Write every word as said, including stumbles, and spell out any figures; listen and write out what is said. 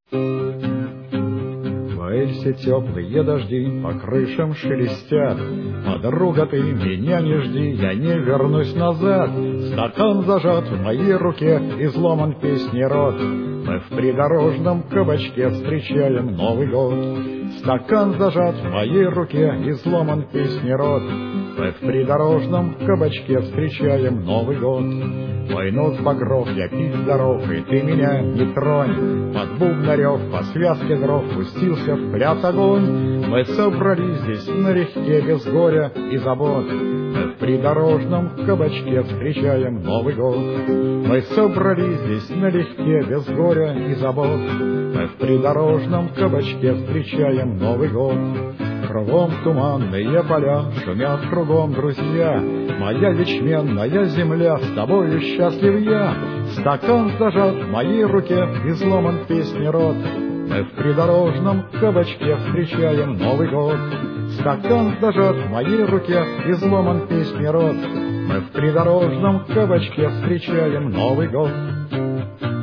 В Эльсе теплые дожди по крышам шелестят. Подруга, ты меня не жди, я не вернусь назад. Стакан зажат в моей руке, изломан песни рот. Мы в придорожном кабачке встречаем Новый год. Стакан зажат в моей руке, изломан песни рот. Мы в придорожном кабачке встречаем Новый год. Мой нос багров, я пить здоров, и ты меня не тронь. Под бубнарев, по связке дров пустился в пляс огонь. Мы собрались здесь налегке, без горя и забот. Мы в придорожном кабачке встречаем Новый год. Мы собрались здесь налегке, без горя и забот. Мы в придорожном кабачке встречаем Новый год. Кругом туманные поля, шумят кругом друзья. Моя ячменная земля, с тобою счастлив я. Стакан зажат в моей руке, изломан песни рот. Мы в придорожном кабачке встречаем Новый год. Стакан зажат в моей руке, изломан песни рот. Мы в придорожном кабачке встречаем Новый год.